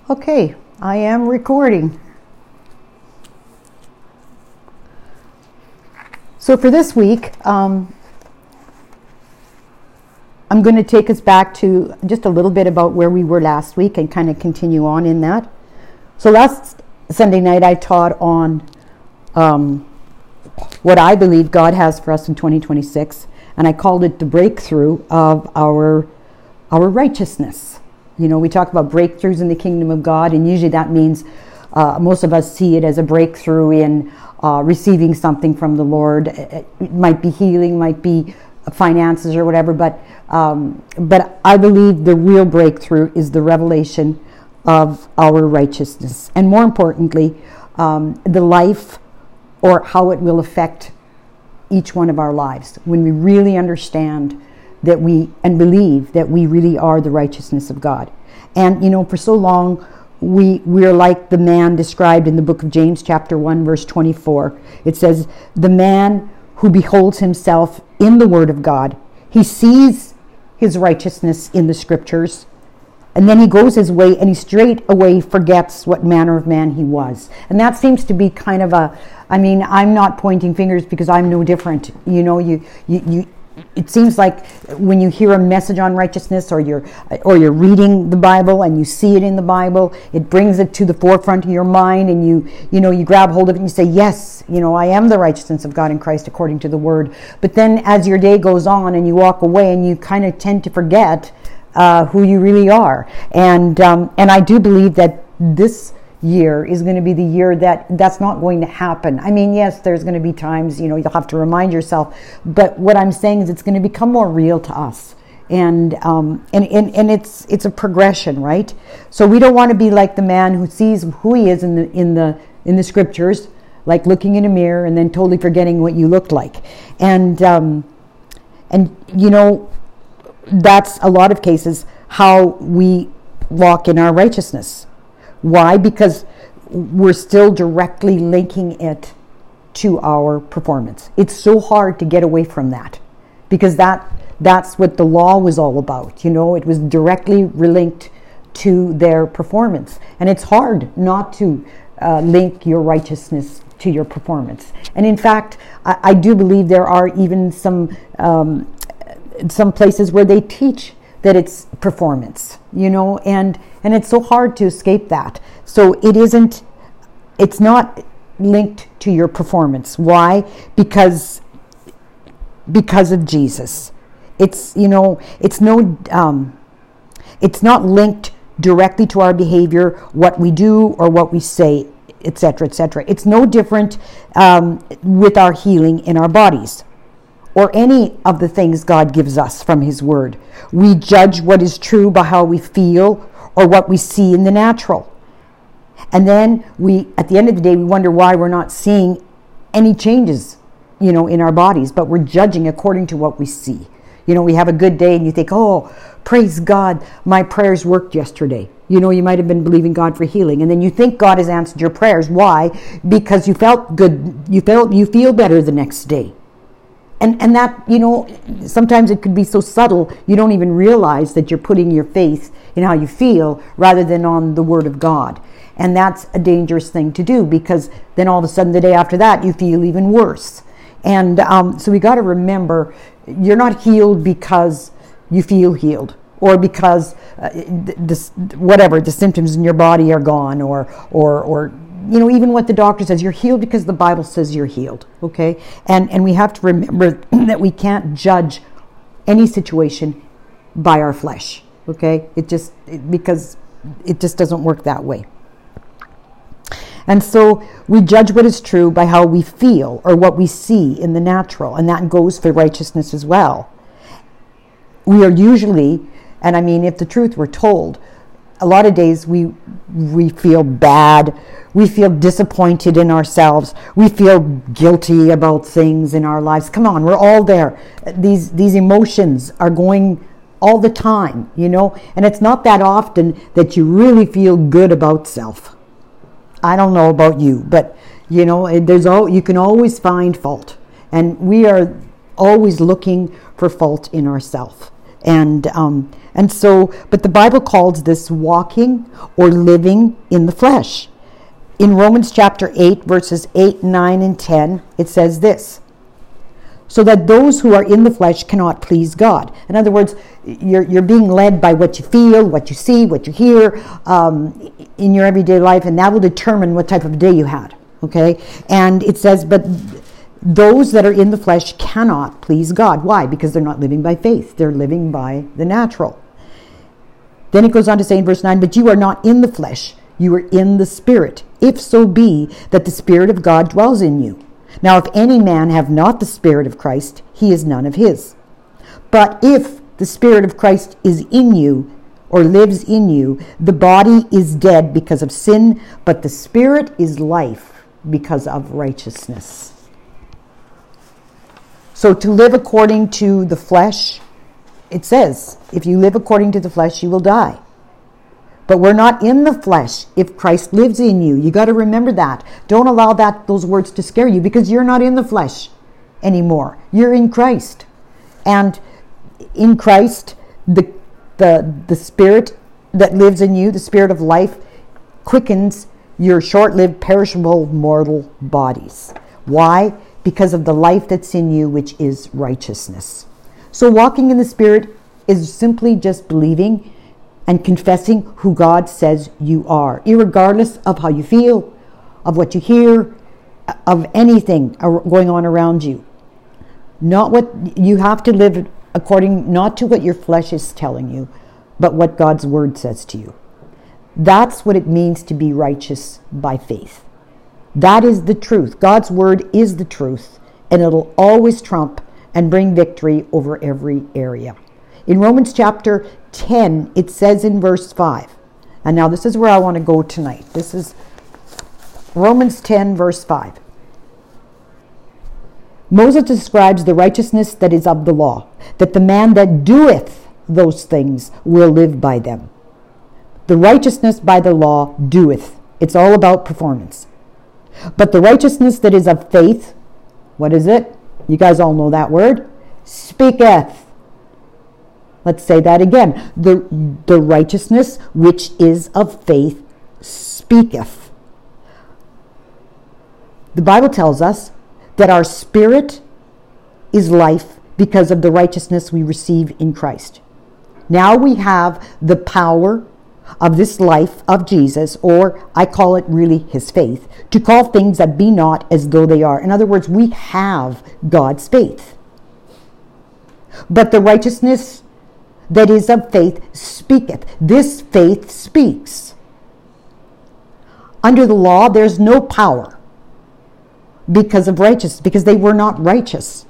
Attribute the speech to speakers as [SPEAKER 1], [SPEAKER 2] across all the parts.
[SPEAKER 1] Okay, I am recording. So for this week, I'm going to take us back to just a little bit about where we were last week and kind of continue on in that. So last Sunday night I taught on what I believe God has for us in 2026, and I called it the breakthrough of our righteousness. You know, we talk about breakthroughs in the kingdom of God, and usually that means most of us see it as a breakthrough in receiving something from the Lord. It might be healing, might be finances or whatever, but I believe the real breakthrough is the revelation of our righteousness, and more importantly, the life or how it will affect each one of our lives when we really understand that we and believe that we really are the righteousness of God. And you know, for so long we're like the man described in the book of James chapter 1 verse 24. It says, the man who beholds himself in the word of God, he sees his righteousness in the scriptures, and then he goes his way and he straight away forgets what manner of man he was. And that seems to be kind of I'm not pointing fingers because I'm no different. You know, it seems like when you hear a message on righteousness, or you're reading the Bible and you see it in the Bible, it brings it to the forefront of your mind, and you grab hold of it and you say, yes, I am the righteousness of God in Christ according to the word. But then as your day goes on and you walk away, and you kind of tend to forget who you really are. And I do believe that this year is going to be the year that's not going to happen. I mean, yes, there's going to be times, you'll have to remind yourself, but what I'm saying is it's going to become more real to us. And it's a progression, right? So we don't want to be like the man who sees who he is in the scriptures, like looking in a mirror and then totally forgetting what you looked like. And that's a lot of cases how we walk in our righteousness. Why? Because we're still directly linking it to our performance. It's so hard to get away from that, because that's what the law was all about. It was directly linked to their performance, and it's hard not to link your righteousness to your performance. And in fact, I do believe there are even some places where they teach that it's performance, and it's so hard to escape that. So it's not linked to your performance. Why? Because of Jesus. It's not linked directly to our behavior, what we do or what we say, etc., etc. It's no different with our healing in our bodies, or any of the things God gives us from his word. We judge what is true by how we feel or what we see in the natural. And then at the end of the day, we wonder why we're not seeing any changes, in our bodies, but we're judging according to what we see. We have a good day and you think, oh, praise God, my prayers worked yesterday. You might have been believing God for healing, and then you think God has answered your prayers. Why? Because you felt good. You feel better the next day. And that, sometimes it could be so subtle, you don't even realize that you're putting your faith in how you feel rather than on the word of God. And that's a dangerous thing to do, because then all of a sudden the day after that you feel even worse. And so we got to remember, you're not healed because you feel healed, or because the symptoms in your body are gone, or even what the doctor says. You're healed because the Bible says you're healed, okay? And we have to remember that we can't judge any situation by our flesh, okay? Because it just doesn't work that way. And so we judge what is true by how we feel or what we see in the natural, and that goes for righteousness as well. We are usually, and I mean, if the truth were told, a lot of days we feel bad, we feel disappointed in ourselves, we feel guilty about things in our lives. Come on, we're all there. These emotions are going all the time, and it's not that often that you really feel good about self. I don't know about you, but you can always find fault, and we are always looking for fault in ourselves. And And so, but the Bible calls this walking or living in the flesh. In Romans chapter 8, verses 8, 9, and 10, it says this: so that those who are in the flesh cannot please God. In other words, you're being led by what you feel, what you see, what you hear in your everyday life, and that will determine what type of day you had. Okay? And it says, but those that are in the flesh cannot please God. Why? Because they're not living by faith. They're living by the natural. Then it goes on to say in verse 9, but you are not in the flesh, you are in the Spirit, if so be that the Spirit of God dwells in you. Now if any man have not the Spirit of Christ, he is none of his. But if the Spirit of Christ is in you, or lives in you, the body is dead because of sin, but the Spirit is life because of righteousness. So to live according to the flesh, it says, if you live according to the flesh, you will die. But we're not in the flesh if Christ lives in you. You got to remember that. Don't allow those words to scare you, because you're not in the flesh anymore. You're in Christ. And in Christ, the Spirit that lives in you, the Spirit of life, quickens your short-lived, perishable, mortal bodies. Why? Because of the life that's in you, which is righteousness. So walking in the Spirit is simply just believing and confessing who God says you are, irregardless of how you feel, of what you hear, of anything going on around you. Not what you have to live according, not to what your flesh is telling you, but what God's word says to you. That's what it means to be righteous by faith. That is the truth. God's word is the truth, and it'll always trump and bring victory over every area. In Romans chapter 10, it says in verse 5, and now this is where I want to go tonight. This is Romans 10, verse 5. Moses describes the righteousness that is of the law, that the man that doeth those things will live by them. The righteousness by the law doeth. It's all about performance. But the righteousness that is of faith, what is it? You guys all know that word. Speaketh. Let's say that again. The righteousness which is of faith speaketh. The Bible tells us that our spirit is life because of the righteousness we receive in Christ. Now we have the power of this life of Jesus, or I call it really his faith, to call things that be not as though they are. In other words, we have God's faith. But the righteousness that is of faith speaketh. This faith speaks. Under the law, there's no power because of righteousness, because they were not righteous.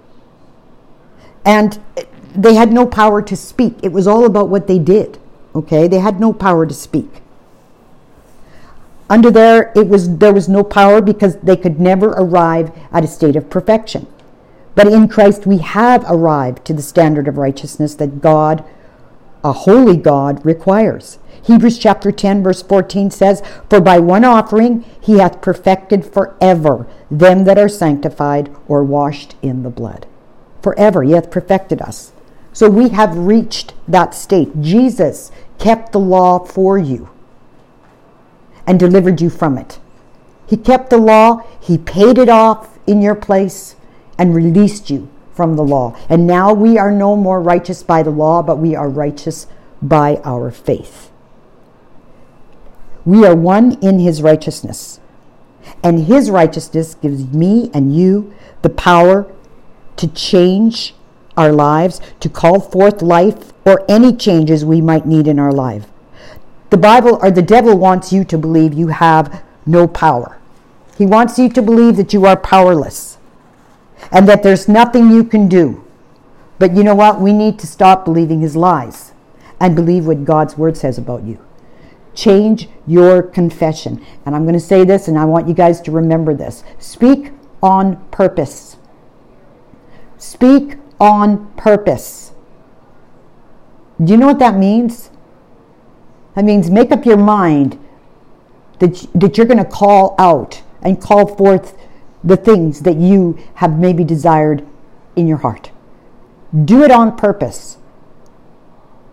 [SPEAKER 1] And they had no power to speak. It was all about what they did. Okay, they had no power to speak. Under there was no power because they could never arrive at a state of perfection. But in Christ we have arrived to the standard of righteousness that God, a holy God, requires. Hebrews chapter 10 verse 14 says, for by one offering he hath perfected forever them that are sanctified or washed in the blood. Forever he hath perfected us. So we have reached that state. Jesus kept the law for you and delivered you from it. He kept the law, he paid it off in your place, and released you from the law. And now we are no more righteous by the law, but we are righteous by our faith. We are one in his righteousness. And his righteousness gives me and you the power to change our lives, to call forth life or any changes we might need in our life. The Bible, or the devil, wants you to believe you have no power. He wants you to believe that you are powerless and that there's nothing you can do. But you know what? We need to stop believing his lies and believe what God's word says about you. Change your confession. And I'm going to say this, and I want you guys to remember this. Speak on purpose. Speak on purpose. Do you know what that means? That means make up your mind that you're going to call out and call forth the things that you have maybe desired in your heart. Do it on purpose.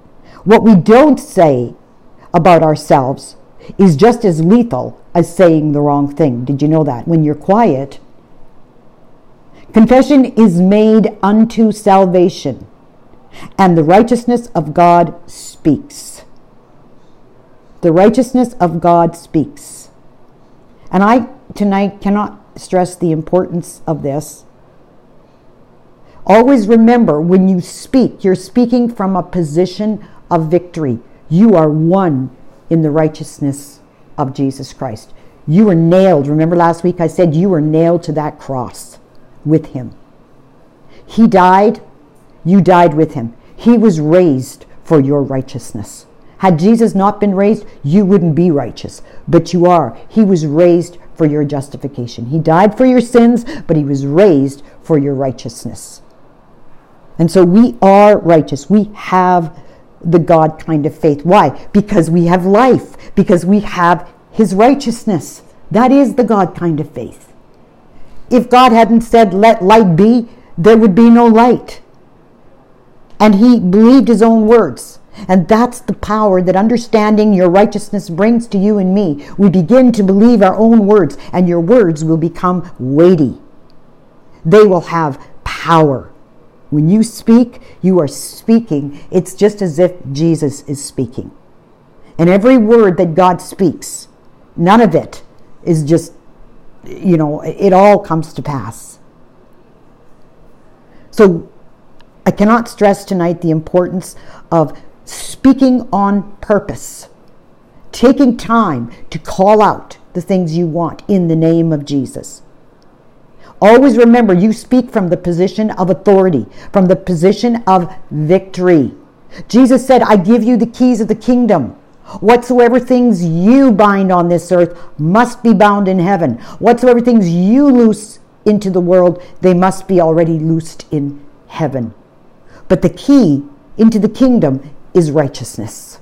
[SPEAKER 1] What we don't say about ourselves is just as lethal as saying the wrong thing. Did you know that? When you're quiet, confession is made unto salvation, and the righteousness of God speaks. The righteousness of God speaks. And I tonight cannot stress the importance of this. Always remember, when you speak, you're speaking from a position of victory. You are one in the righteousness of Jesus Christ. You were nailed. Remember last week I said you were nailed to that cross with him. He died, you died with him. He was raised for your righteousness. Had Jesus not been raised, you wouldn't be righteous, but you are. He was raised for your justification. He died for your sins, but he was raised for your righteousness. And so we are righteous. We have the God kind of faith. Why? Because we have life. Because we have his righteousness. That is the God kind of faith. If God hadn't said, let light be, there would be no light. And he believed his own words. And that's the power that understanding your righteousness brings to you and me. We begin to believe our own words, and your words will become weighty. They will have power. When you speak, you are speaking. It's just as if Jesus is speaking. And every word that God speaks, none of it is just, it all comes to pass. So I cannot stress tonight the importance of speaking on purpose, taking time to call out the things you want in the name of Jesus. Always remember, you speak from the position of authority, from the position of victory. Jesus said, I give you the keys of the kingdom. Whatsoever things you bind on this earth must be bound in heaven. Whatsoever things you loose into the world, they must be already loosed in heaven. But the key into the kingdom is righteousness.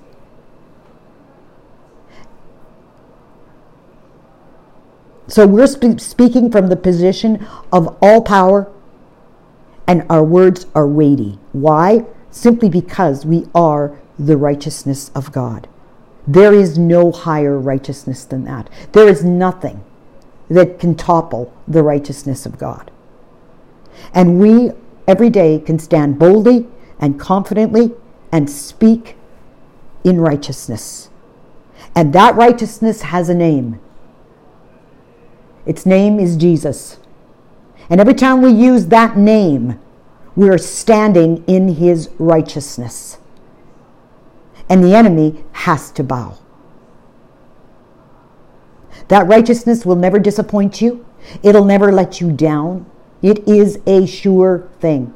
[SPEAKER 1] So we're speaking from the position of all power, and our words are weighty. Why? Simply because we are the righteousness of God. There is no higher righteousness than that. There is nothing that can topple the righteousness of God. And we every day can stand boldly and confidently and speak in righteousness. And that righteousness has a name. Its name is Jesus. And every time we use that name, we are standing in his righteousness. And the enemy has to bow. That righteousness will never disappoint you. It'll never let you down. It is a sure thing.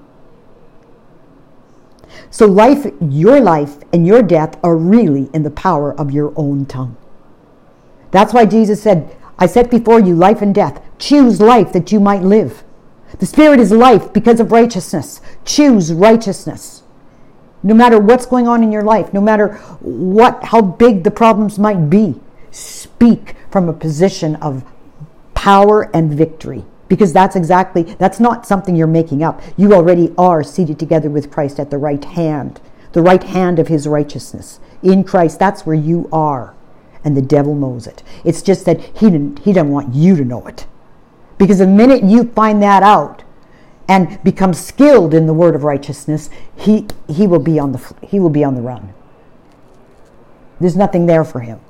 [SPEAKER 1] So your life and your death are really in the power of your own tongue. That's why Jesus said, I set before you life and death. Choose life that you might live. The Spirit is life because of righteousness. Choose righteousness. No matter what's going on in your life, no matter how big the problems might be, speak from a position of power and victory. Because that's not something you're making up. You already are seated together with Christ at the right hand of his righteousness. In Christ, that's where you are. And the devil knows it. It's just that he doesn't want you to know it. Because the minute you find that out and become skilled in the word of righteousness, he will be on the run. There's nothing there for him.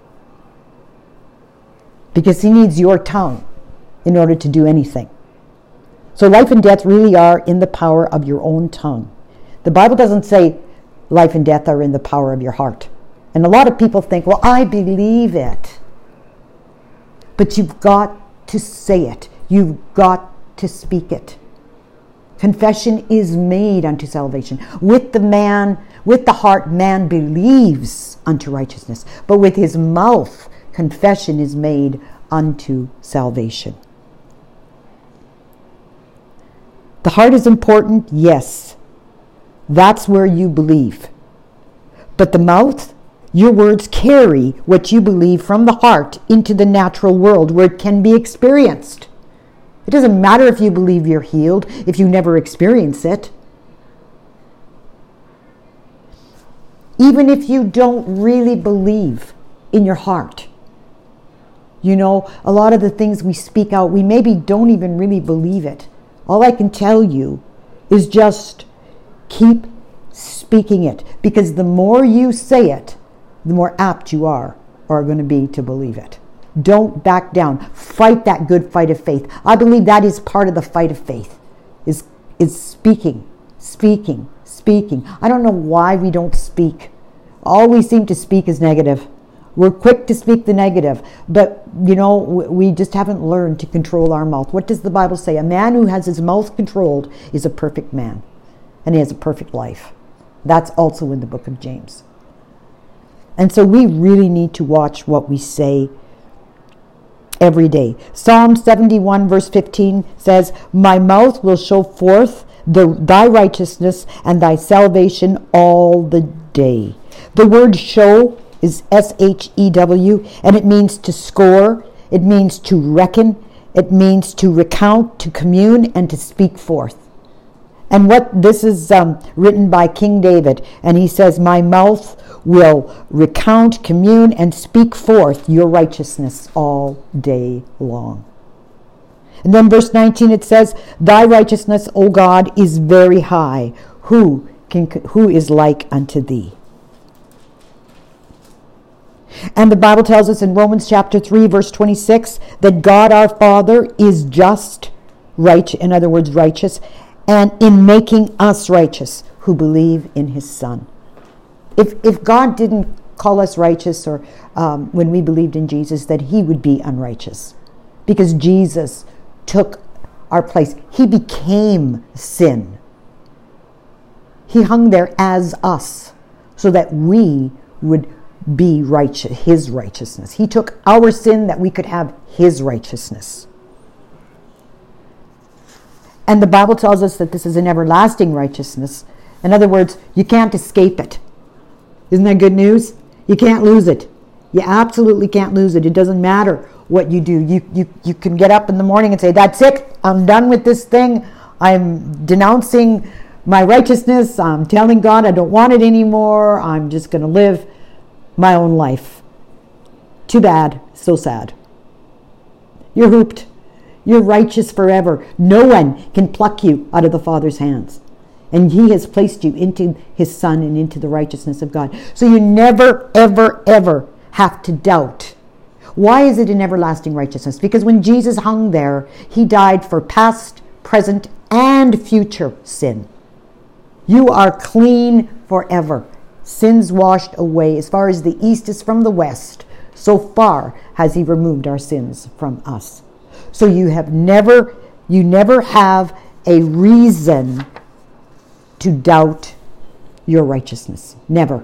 [SPEAKER 1] Because he needs your tongue in order to do anything. So life and death really are in the power of your own tongue. The Bible doesn't say life and death are in the power of your heart. And a lot of people think, well, I believe it. But you've got to say it. You've got to speak it. Confession is made unto salvation. With the heart, man believes unto righteousness. But with his mouth, confession is made unto salvation. The heart is important, yes. That's where you believe. But the mouth, your words carry what you believe from the heart into the natural world where it can be experienced. It doesn't matter if you believe you're healed if you never experience it. Even if you don't really believe in your heart. You know, a lot of the things we speak out, we maybe don't even really believe it. All I can tell you is just keep speaking it, because the more you say it, the more apt you are going to be to believe it. Don't back down. Fight that good fight of faith. I believe that is part of the fight of faith, is speaking. I don't know why we don't speak. All we seem to speak is negative. We're quick to speak the negative, but, you know, we just haven't learned to control our mouth. What does the Bible say? A man who has his mouth controlled is a perfect man, and he has a perfect life. That's also in the book of James. And so we really need to watch what we say every day. Psalm 71 verse 15 says, "My mouth will show forth thy righteousness and thy salvation all the day." The word show is S-H-E-W, and it means to score, it means to reckon, it means to recount, to commune, and to speak forth. And what this is written by King David, and he says, "My mouth will recount, commune, and speak forth your righteousness all day long." And then verse 19 it says, "Thy righteousness, O God, is very high. Who is like unto thee?" And the Bible tells us in Romans chapter 3 verse 26 that God our Father is just, in other words, righteous, and in making us righteous who believe in his Son. If God didn't call us righteous, or when we believed in Jesus, that he would be unrighteous, because Jesus took our place. He became sin. He hung there as us so that we would be righteous, his righteousness. He took our sin that we could have his righteousness. And the Bible tells us that this is an everlasting righteousness. In other words, you can't escape it. Isn't that good news? You can't lose it. You absolutely can't lose it. It doesn't matter what you do. You can get up in the morning and say, "That's it. I'm done with this thing. I'm denouncing my righteousness. I'm telling God I don't want it anymore. I'm just going to live my own life." Too bad. So sad. You're hooped. You're righteous forever. No one can pluck you out of the Father's hands. And he has placed you into his Son and into the righteousness of God. So you never, ever, ever have to doubt. Why is it an everlasting righteousness? Because when Jesus hung there, he died for past, present, and future sin. You are clean forever. Sins washed away. As far as the east is from the west, so far has he removed our sins from us. So you never have a reason to doubt your righteousness. Never.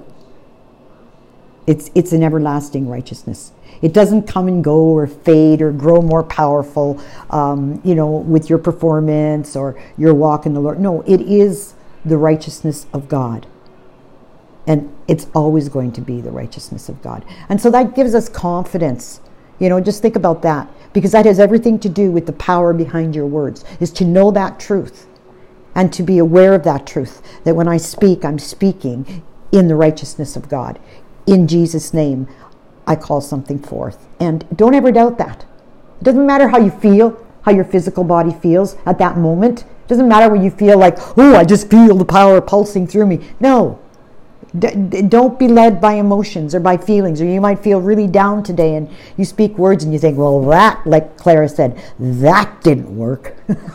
[SPEAKER 1] It's an everlasting righteousness. It doesn't come and go or fade or grow more powerful, with your performance or your walk in the Lord. No, it is the righteousness of God. And it's always going to be the righteousness of God. And so that gives us confidence. Just think about that. Because that has everything to do with the power behind your words, is to know that truth and to be aware of that truth, that when I speak, I'm speaking in the righteousness of God. In Jesus' name, I call something forth. And don't ever doubt that. It doesn't matter how you feel, how your physical body feels at that moment. It doesn't matter when you feel like, oh, I just feel the power pulsing through me. No. Don't be led by emotions or by feelings. Or you might feel really down today and you speak words and you think, well, that, like Clara said, that didn't work.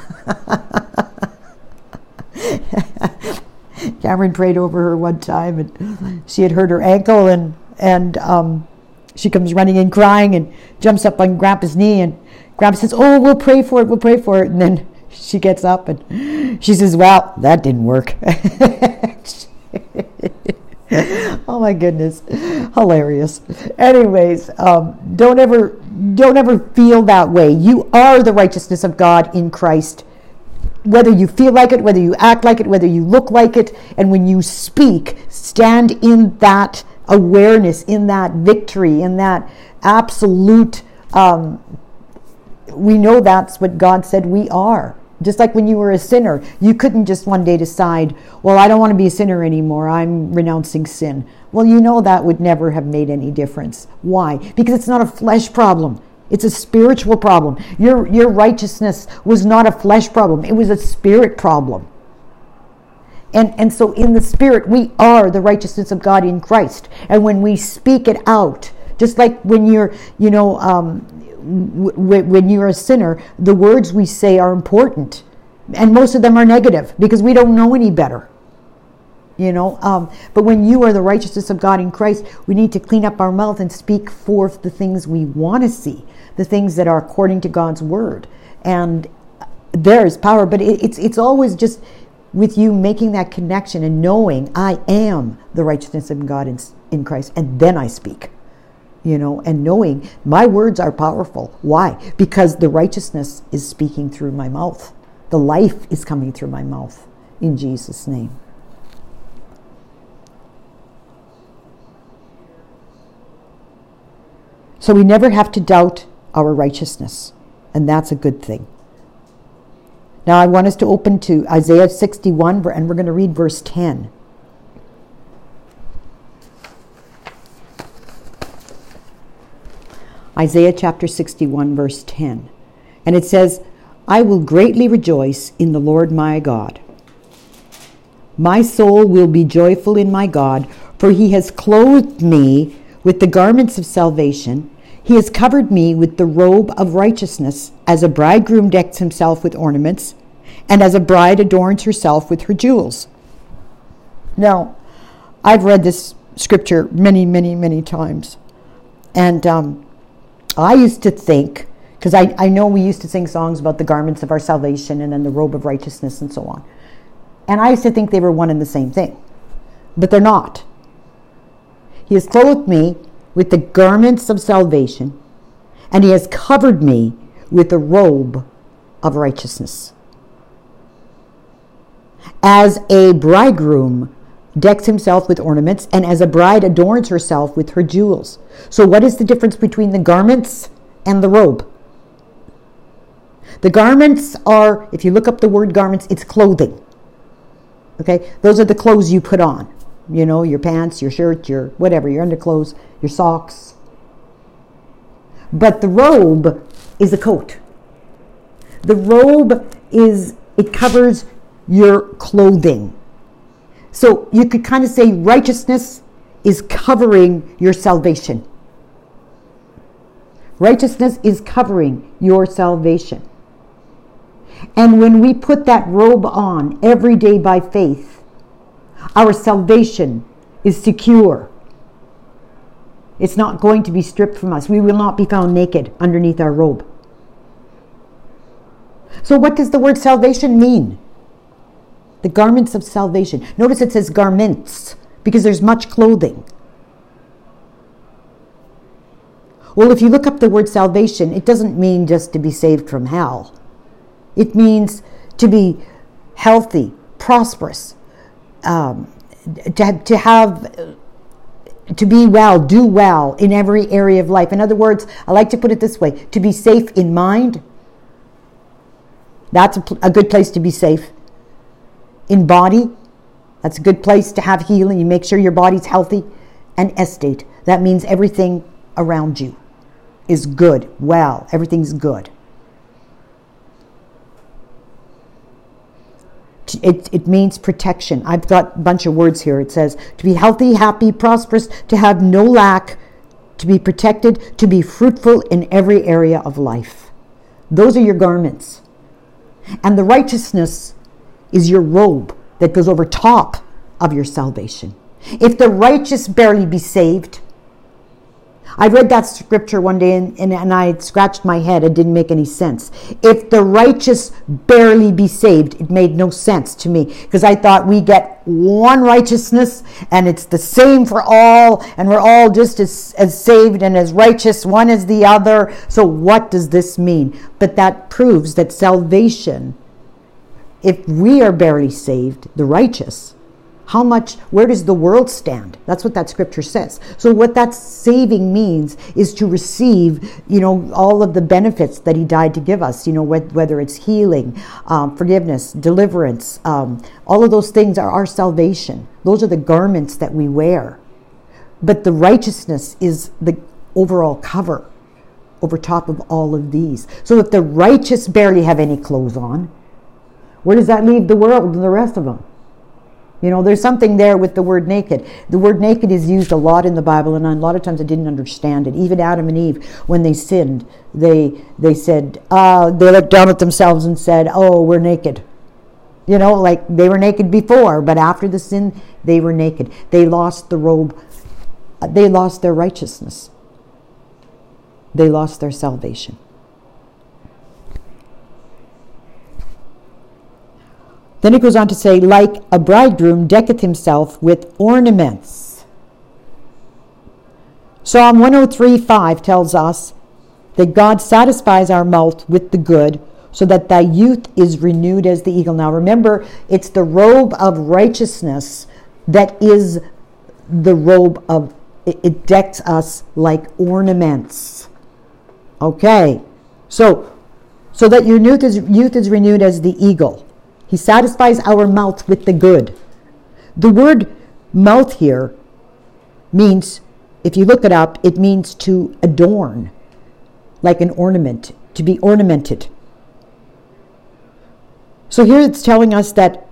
[SPEAKER 1] Cameron prayed over her one time, and she had hurt her ankle, and she comes running in crying and jumps up on Grandpa's knee, and Grandpa says, "Oh, we'll pray for it," and then she gets up and she says, "Well, that didn't work." Oh my goodness, hilarious. Anyways, don't ever feel that way. You are the righteousness of God in Christ. Whether you feel like it, whether you act like it, whether you look like it, and when you speak, stand in that awareness, in that victory, in that absolute, we know that's what God said we are. Just like when you were a sinner, you couldn't just one day decide, well, I don't want to be a sinner anymore. I'm renouncing sin. Well, you know that would never have made any difference. Why? Because it's not a flesh problem. It's a spiritual problem. Your righteousness was not a flesh problem. It was a spirit problem. And so in the spirit, we are the righteousness of God in Christ. And when we speak it out, just like when you're, when you're a sinner, the words we say are important. And most of them are negative because we don't know any better. But when you are the righteousness of God in Christ, we need to clean up our mouth and speak forth the things we want to see, the things that are according to God's word. And there is power, but it's always just with you making that connection and knowing I am the righteousness of God in Christ, and then I speak. And knowing my words are powerful. Why? Because the righteousness is speaking through my mouth. The life is coming through my mouth. In Jesus' name. So we never have to doubt our righteousness. And that's a good thing. Now I want us to open to Isaiah 61, and we're going to read verse 10. Isaiah chapter 61, verse 10. And it says, I will greatly rejoice in the Lord my God. My soul will be joyful in my God, for he has clothed me with the garments of salvation. He has covered me with the robe of righteousness, as a bridegroom decks himself with ornaments, and as a bride adorns herself with her jewels. Now, I've read this scripture many, many, many times. And I used to think, because I know we used to sing songs about the garments of our salvation and then the robe of righteousness and so on. And I used to think they were one and the same thing. But they're not. He has clothed me with the garments of salvation, and he has covered me with the robe of righteousness. As a bridegroom decks himself with ornaments, and as a bride adorns herself with her jewels. So what is the difference between the garments and the robe? The garments are, if you look up the word garments, it's clothing. Okay? Those are the clothes you put on. Your pants, your shirt, your whatever, your underclothes, your socks. But the robe is a coat. The robe it covers your clothing. So you could kind of say righteousness is covering your salvation. Righteousness is covering your salvation. And when we put that robe on every day by faith, our salvation is secure. It's not going to be stripped from us. We will not be found naked underneath our robe. So what does the word salvation mean? The garments of salvation. Notice it says garments, because there's much clothing. Well, if you look up the word salvation, it doesn't mean just to be saved from hell. It means to be healthy, prosperous, to be well, do well in every area of life. In other words, I like to put it this way, to be safe in mind. That's a good place to be safe. In body, that's a good place to have healing. You make sure your body's healthy. And estate, that means everything around you is good, well, everything's good. It means protection. I've got a bunch of words here. It says to be healthy, happy, prosperous, to have no lack, to be protected, to be fruitful in every area of life. Those are your garments. And the righteousness is your robe that goes over top of your salvation. If the righteous barely be saved, I read that scripture one day and I scratched my head. It didn't make any sense. If the righteous barely be saved, it made no sense to me, because I thought we get one righteousness and it's the same for all, and we're all just as saved and as righteous, one as the other. So what does this mean? But that proves that salvation, if we are barely saved, the righteous, where does the world stand? That's what that scripture says. So what that saving means is to receive, all of the benefits that he died to give us, whether it's healing, forgiveness, deliverance, all of those things are our salvation. Those are the garments that we wear. But the righteousness is the overall cover over top of all of these. So if the righteous barely have any clothes on, where does that leave the world and the rest of them? There's something there with the word naked. The word naked is used a lot in the Bible, and a lot of times I didn't understand it. Even Adam and Eve, when they sinned, they said, they looked down at themselves and said, oh, we're naked. Like they were naked before, but after the sin, they were naked. They lost the robe. They lost their righteousness. They lost their salvation. Then it goes on to say, like a bridegroom decketh himself with ornaments. Psalm 103:5 tells us that God satisfies our mouth with the good, so that thy youth is renewed as the eagle. Now remember, it's the robe of righteousness that is the robe of, it decks us like ornaments. Okay, so that your youth is renewed as the eagle. He satisfies our mouth with the good. The word mouth here means, if you look it up, it means to adorn, like an ornament, to be ornamented. So here it's telling us that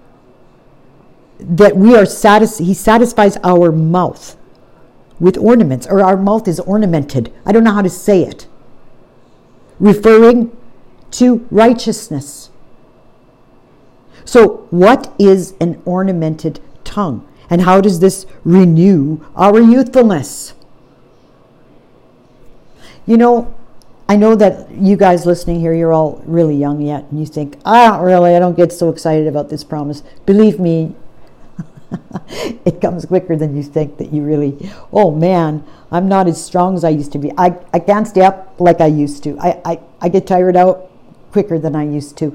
[SPEAKER 1] we are he satisfies our mouth with ornaments, or our mouth is ornamented. I don't know how to say it. Referring to righteousness. So what is an ornamented tongue? And how does this renew our youthfulness? I know that you guys listening here, you're all really young yet, and you think, I don't get so excited about this promise. Believe me, it comes quicker than you think, that you really, oh man, I'm not as strong as I used to be. I can't stay up like I used to. I get tired out quicker than I used to.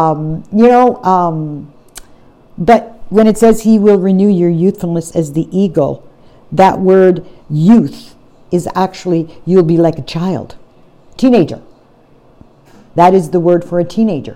[SPEAKER 1] But when it says he will renew your youthfulness as the eagle, that word youth is actually, you'll be like a child. Teenager. That is the word for a teenager.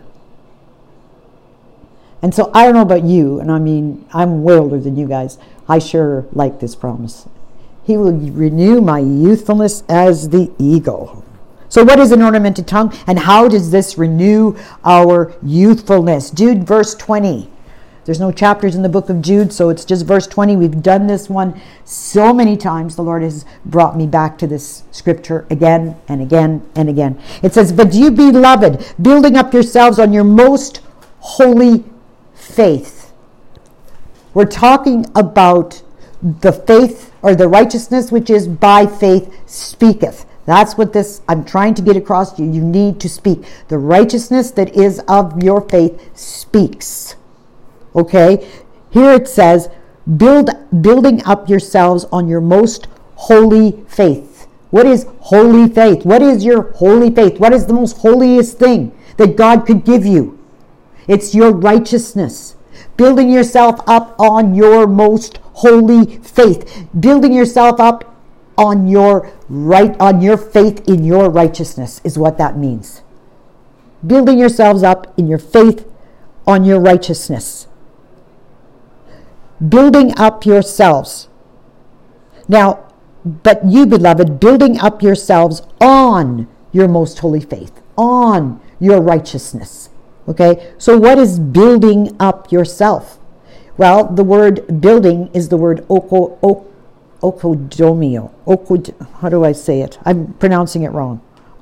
[SPEAKER 1] And so I don't know about you, and I mean, I'm way older than you guys. I sure like this promise. He will renew my youthfulness as the eagle. So what is an ornamented tongue, and how does this renew our youthfulness? Jude verse 20. There's no chapters in the book of Jude, so it's just verse 20. We've done this one so many times. The Lord has brought me back to this scripture again and again and again. It says, but you beloved, building up yourselves on your most holy faith. We're talking about the faith, or the righteousness which is by faith speaketh. That's what I'm trying to get across to you. You need to speak. The righteousness that is of your faith speaks. Okay? Here it says, building up yourselves on your most holy faith. What is holy faith? What is your holy faith? What is the most holiest thing that God could give you? It's your righteousness. Building yourself up on your most holy faith. Building yourself up on your faith in your righteousness is what that means. Building yourselves up in your faith on your righteousness. Building up yourselves. Now, but you, beloved, building up yourselves on your most holy faith, on your righteousness. Okay, so what is building up yourself? Well, the word building is the word oikodomio. How do I say it? I'm pronouncing it wrong.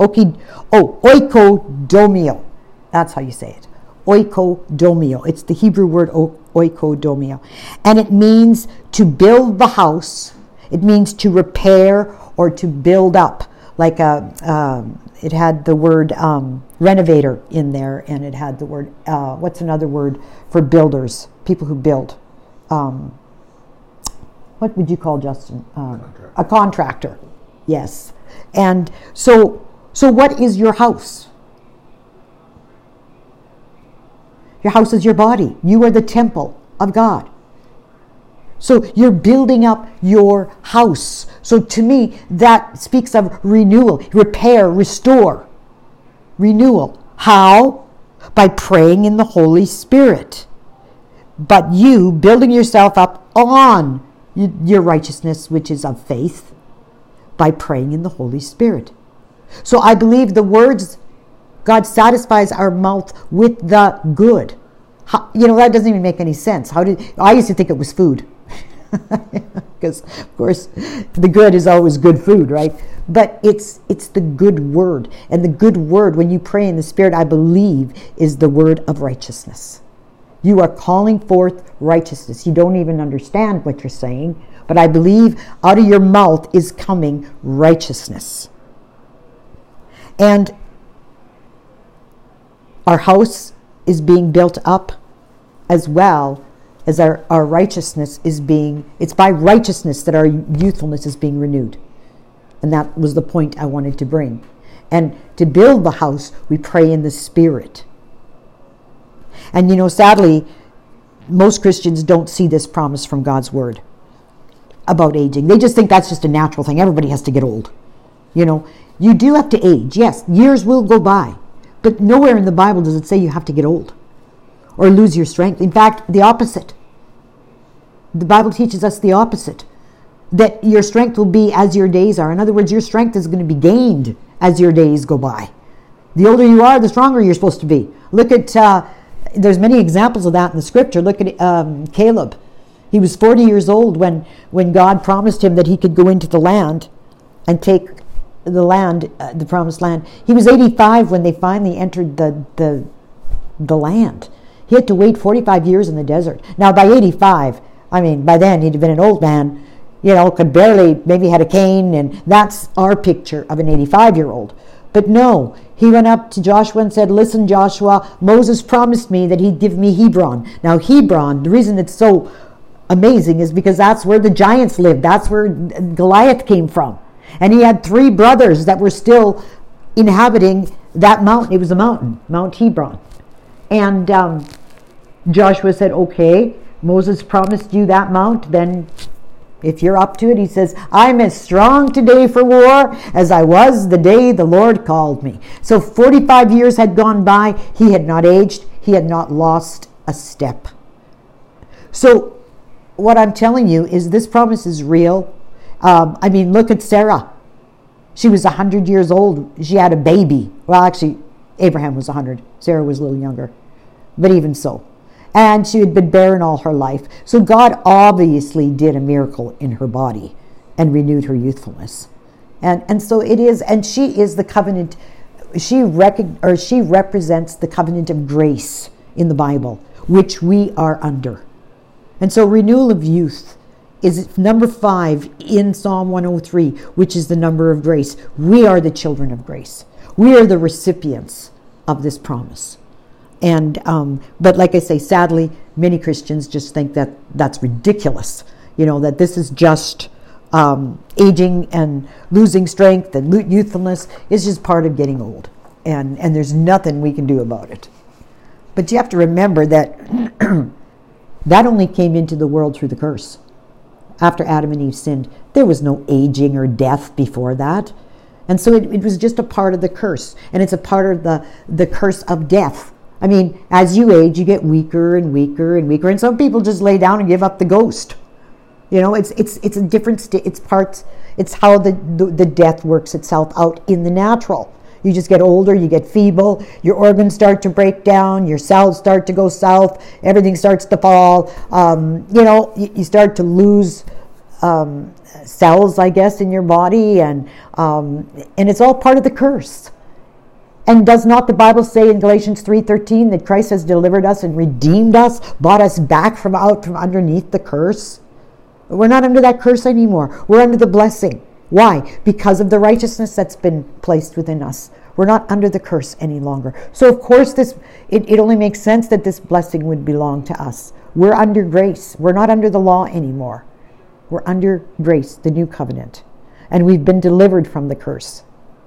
[SPEAKER 1] Oikodomio. That's how you say it. Oikodomio. It's the Hebrew word oikodomio. And it means to build the house. It means to repair or to build up. Like it had the word renovator in there, and it had the word, what's another word for builders? People who build. What would you call, Justin? A contractor. Yes. And so what is your house? Your house is your body. You are the temple of God. So you're building up your house. So to me, that speaks of renewal, repair, restore, renewal. How? By praying in the Holy Spirit. But you building yourself up on your righteousness, which is of faith, by praying in the Holy Spirit. So I believe the words, God satisfies our mouth with the good. That doesn't even make any sense. I used to think it was food. Because, of course, the good is always good food, right? But it's the good word. And the good word, when you pray in the Spirit, I believe, is the word of righteousness. You are calling forth righteousness. You don't even understand what you're saying, but I believe out of your mouth is coming righteousness. And our house is being built up as well as our righteousness it's by righteousness that our youthfulness is being renewed. And that was the point I wanted to bring. And to build the house, we pray in the Spirit. And sadly, most Christians don't see this promise from God's word about aging. They just think that's just a natural thing. Everybody has to get old. You do have to age. Yes, years will go by. But nowhere in the Bible does it say you have to get old or lose your strength. In fact, the opposite. The Bible teaches us the opposite. That your strength will be as your days are. In other words, your strength is going to be gained as your days go by. The older you are, the stronger you're supposed to be. Look at, there's many examples of that in the scripture. Look at Caleb. He was 40 years old when God promised him that he could go into the land and take the land, the promised land. He was 85 when they finally entered the land. He had to wait 45 years in the desert. Now, by 85, by then he'd have been an old man, could barely, maybe had a cane, and that's our picture of an 85-year-old. But no, he went up to Joshua and said, listen, Joshua, Moses promised me that he'd give me Hebron. Now, Hebron, the reason it's so amazing is because that's where the giants lived. That's where Goliath came from. And he had 3 brothers that were still inhabiting that mountain. It was a mountain, Mount Hebron. And Joshua said, okay, Moses promised you that mount, then if you're up to it, he says, I'm as strong today for war as I was the day the Lord called me. So 45 years had gone by. He had not aged. He had not lost a step. So what I'm telling you is this promise is real. Look at Sarah. She was 100 years old. She had a baby. Well, actually, Abraham was 100. Sarah was a little younger. But even so. And she had been barren all her life. So God obviously did a miracle in her body and renewed her youthfulness. And so it is, and she is the covenant, she represents the covenant of grace in the Bible, which we are under. And so renewal of youth is number 5 in Psalm 103, which is the number of grace. We are the children of grace. We are the recipients of this promise. And but like I say, sadly, many Christians just think that that's ridiculous. That this is just aging and losing strength and youthfulness is just part of getting old. And there's nothing we can do about it. But you have to remember that that only came into the world through the curse. After Adam and Eve sinned, there was no aging or death before that. And so it was just a part of the curse. And it's a part of the curse of death. As you age, you get weaker and weaker and weaker. And some people just lay down and give up the ghost. It's a different it's how the death works itself out in the natural. You just get older, you get feeble, your organs start to break down, your cells start to go south, everything starts to fall. You start to lose cells, I guess, in your body, and it's all part of the curse. And does not the Bible say in Galatians 3:13 that Christ has delivered us and redeemed us, bought us back from underneath the curse? We're not under that curse anymore. We're under the blessing. Why? Because of the righteousness that's been placed within us. We're not under the curse any longer. So of course it only makes sense that this blessing would belong to us. We're under grace. We're not under the law anymore. We're under grace, the new covenant. And we've been delivered from the curse.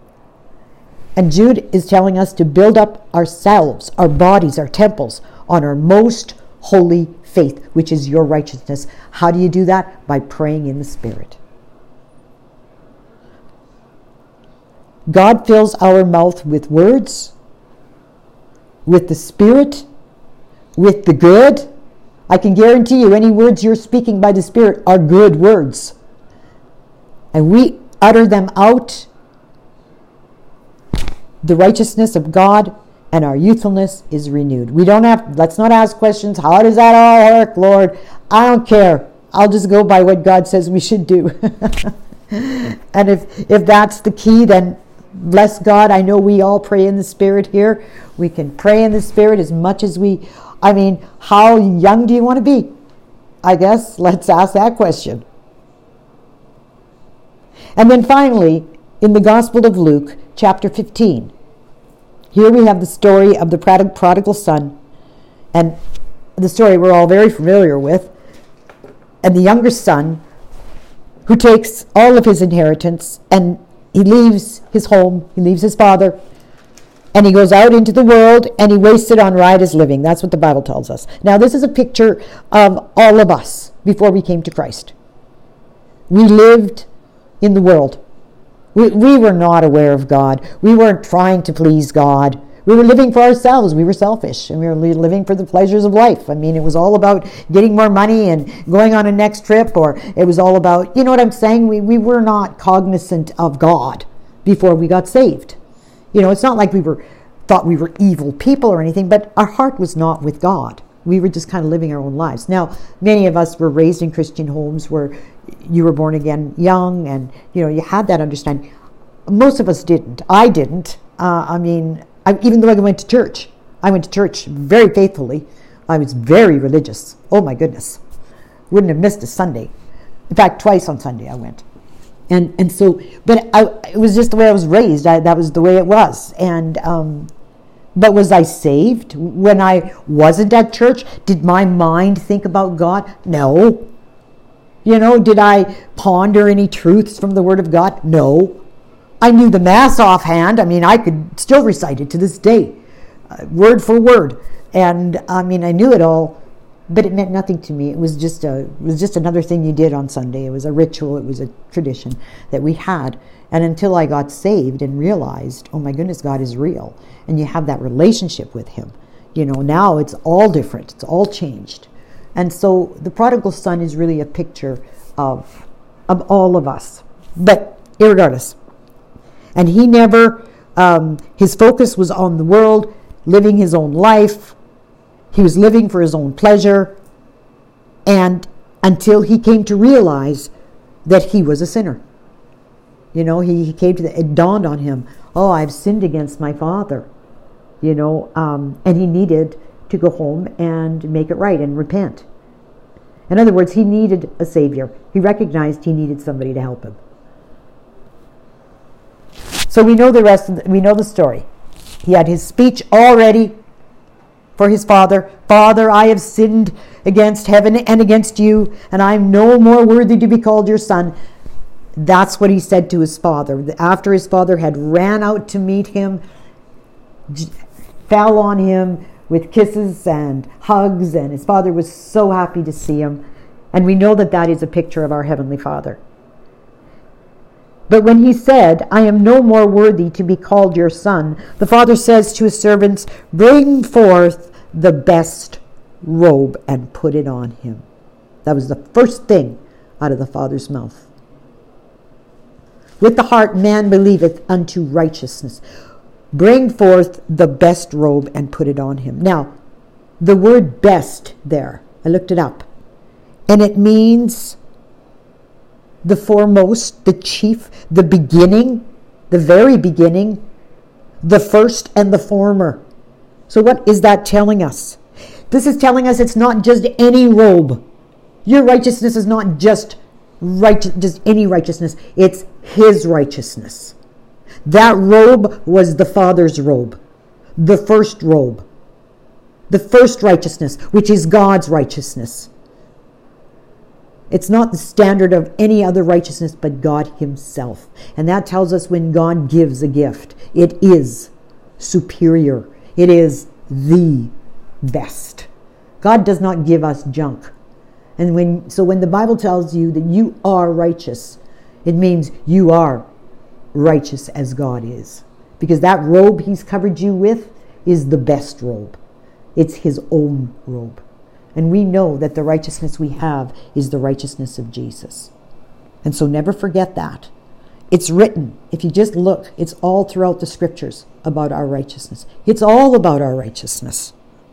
[SPEAKER 1] And Jude is telling us to build up ourselves, our bodies, our temples, on our most holy faith, which is your righteousness. How do you do that? By praying in the Spirit. God fills our mouth with words, with the Spirit, with the good. I can guarantee you any words you're speaking by the Spirit are good words. And we utter them out. The righteousness of God and our youthfulness is renewed. Let's not ask questions. How does that all work, Lord? I don't care. I'll just go by what God says we should do. And if that's the key, then bless God. I know we all pray in the Spirit here. We can pray in the Spirit as much as how young do you want to be? I guess let's ask that question. And then finally, in the Gospel of Luke, chapter 15, here we have the story of the prodigal son, and the story we're all very familiar with, and the younger son who takes all of his inheritance and he leaves his home, he leaves his father, and he goes out into the world and he wastes it on riotous living. That's what the Bible tells us. Now, this is a picture of all of us before we came to Christ. We lived in the world. We were not aware of God. We weren't trying to please God. We were living for ourselves. We were selfish, and we were living for the pleasures of life. It was all about getting more money and going on a next trip, or it was all about, you know what I'm saying? We were not cognizant of God before we got saved. It's not like thought we were evil people or anything, but our heart was not with God. We were just kind of living our own lives. Now, many of us were raised in Christian homes where you were born again young, and you had that understanding. Most of us didn't. I didn't. Even though I went to church very faithfully. I was very religious. Oh my goodness, wouldn't have missed a Sunday. In fact, twice on Sunday I went, and so. But it was just the way I was raised. That was the way it was, and. But was I saved when I wasn't at church? Did my mind think about God? No. Did I ponder any truths from the Word of God? No. I knew the Mass offhand. I could still recite it to this day, word for word. And I knew it all, but it meant nothing to me. It was just another thing you did on Sunday. It was a ritual. It was a tradition that we had. And until I got saved and realized, oh my goodness, God is real, and you have that relationship with Him, now it's all different. It's all changed. And so the prodigal son is really a picture of all of us. But irregardless, and he never, his focus was on the world, living his own life. He was living for his own pleasure, and until he came to realize that he was a sinner. He came to it dawned on him, oh, I've sinned against my father, and he needed to go home and make it right and repent. In other words, he needed a savior. He recognized he needed somebody to help him. So we know we know the story. He had his speech all ready for his father. Father, I have sinned against heaven and against you, and I am no more worthy to be called your son. That's what he said to his father. After his father had ran out to meet him, fell on him with kisses and hugs, and his father was so happy to see him. And we know that is a picture of our Heavenly Father. But when he said, I am no more worthy to be called your son, the father says to his servants, bring forth the best robe and put it on him. That was the first thing out of the father's mouth. With the heart man believeth unto righteousness. Bring forth the best robe and put it on him. Now, the word best there, I looked it up, and it means the foremost, the chief, the beginning, the very beginning, the first and the former. So what is that telling us? This is telling us it's not just any robe. Your righteousness is not just any righteousness. It's His righteousness. That robe was the Father's robe, the first robe, the first righteousness, which is God's righteousness. It's not the standard of any other righteousness but God Himself. And that tells us when God gives a gift, it is superior. It is the best. God does not give us junk. And when the Bible tells you that you are righteous, it means you are righteous as God is. Because that robe he's covered you with is the best robe. It's his own robe. And we know that the righteousness we have is the righteousness of Jesus. And so never forget that. It's written. If you just look, it's all throughout the scriptures about our righteousness. It's all about our righteousness.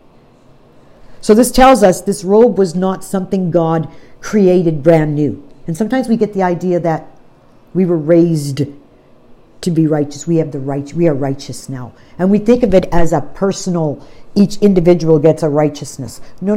[SPEAKER 1] So this tells us this robe was not something God created brand new. And sometimes we get the idea that we were raised to be righteous. We are righteous now. And we think of it as a personal, each individual gets a righteousness.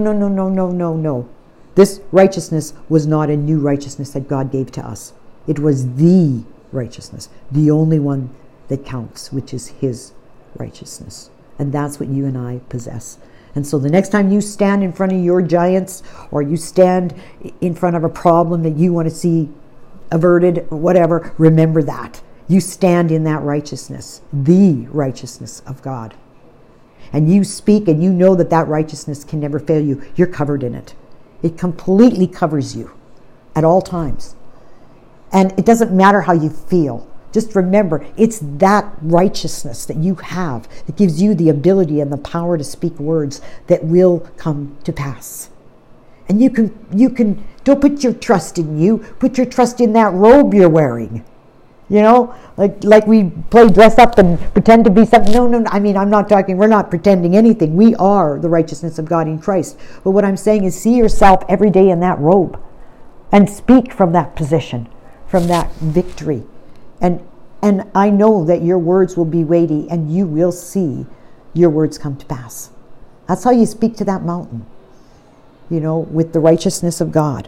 [SPEAKER 1] No. This righteousness was not a new righteousness that God gave to us. It was the righteousness, the only one that counts, which is his righteousness. And that's what you and I possess. And so the next time you stand in front of your giants, or you stand in front of a problem that you want to see averted or whatever, remember that. You stand in that righteousness, the righteousness of God. And you speak and you know that that righteousness can never fail you. You're covered in it. It completely covers you at all times. And it doesn't matter how you feel. Just remember, it's that righteousness that you have that gives you the ability and the power to speak words that will come to pass. And you can don't put your trust in you. Put your trust in that robe you're wearing. You know, like we play dress up and pretend to be something. No. I mean, we're not pretending anything. We are the righteousness of God in Christ. But what I'm saying is, see yourself every day in that robe and speak from that position, from that victory. And I know that your words will be weighty and you will see your words come to pass. That's how you speak to that mountain, you know, with the righteousness of God.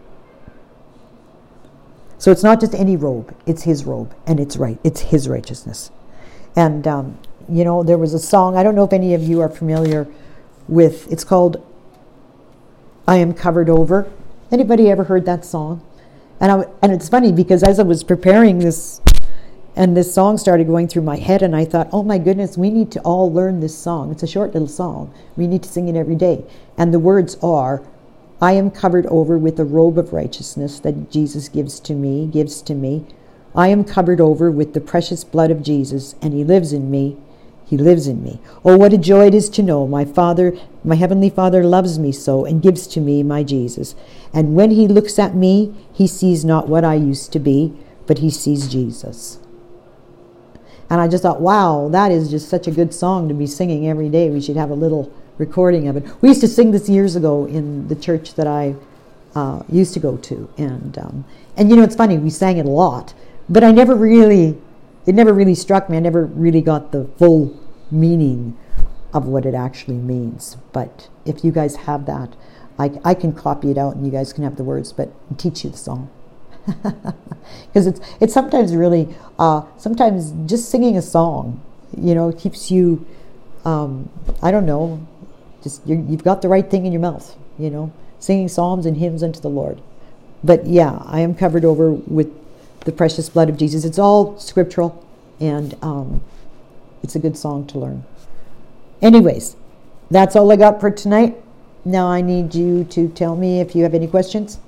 [SPEAKER 1] So it's not just any robe, it's his robe, and it's his righteousness. And, you know, there was a song, I don't know if any of you are familiar with, it's called I Am Covered Over. Anybody ever heard that song? And it's funny because as I was preparing this, and this song started going through my head, and I thought, oh my goodness, we need to all learn this song. It's a short little song. We need to sing it every day. And the words are, I am covered over with a robe of righteousness that Jesus gives to me. I am covered over with the precious blood of Jesus, and he lives in me. He lives in me. Oh, what a joy it is to know my heavenly Father loves me so and gives to me my Jesus. And when he looks at me, he sees not what I used to be, but he sees Jesus. And I just thought, wow, that is just such a good song to be singing every day. We should have a little recording of it. We used to sing this years ago in the church that I used to go to. And you know, it's funny, we sang it a lot, but it never really struck me. I never really got the full meaning of what it actually means. But if you guys have that, I can copy it out and you guys can have the words, but teach you the song. Because it's sometimes really, sometimes just singing a song, you know, keeps you, I don't know, just you've got the right thing in your mouth, you know, singing psalms and hymns unto the Lord. But yeah, I am covered over with the precious blood of Jesus. It's all scriptural, and it's a good song to learn. Anyways, that's all I got for tonight. Now I need you to tell me if you have any questions.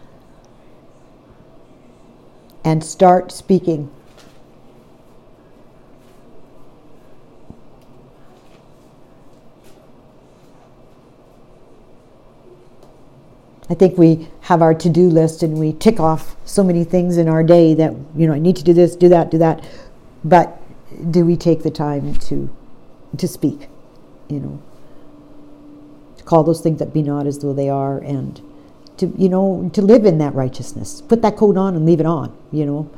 [SPEAKER 1] And start speaking. I think we have our to-do list and we tick off so many things in our day that, you know, I need to do this, do that. But do we take the time to speak, you know, to call those things that be not as though they are, and to, you know, to live in that righteousness. Put that coat on and leave it on, you know.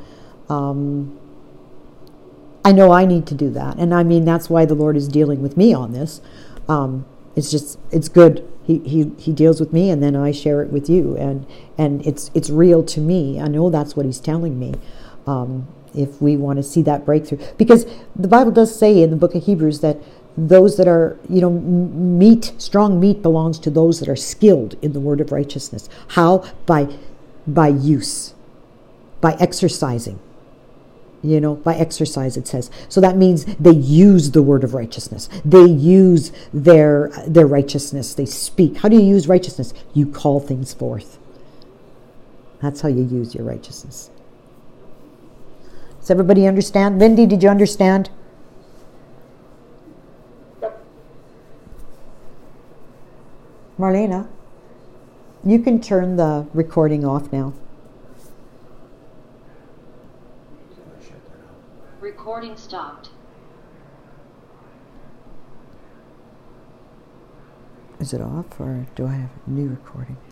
[SPEAKER 1] I know I need to do that. And I mean, that's why the Lord is dealing with me on this. It's good. He deals with me, and then I share it with you. And it's real to me. I know that's what he's telling me. If we want to see that breakthrough. Because the Bible does say in the book of Hebrews that those that are, you know, strong meat belongs to those that are skilled in the word of righteousness. How? By use, by exercising. By exercise, it says. So that means they use the word of righteousness. They use their righteousness. They speak. How do you use righteousness? You call things forth. That's how you use your righteousness. Does everybody understand? Lindy, did you understand?
[SPEAKER 2] Yep.
[SPEAKER 1] Marlena, you can turn the recording off now.
[SPEAKER 3] Recording stopped.
[SPEAKER 1] Is it off or do I have a new recording?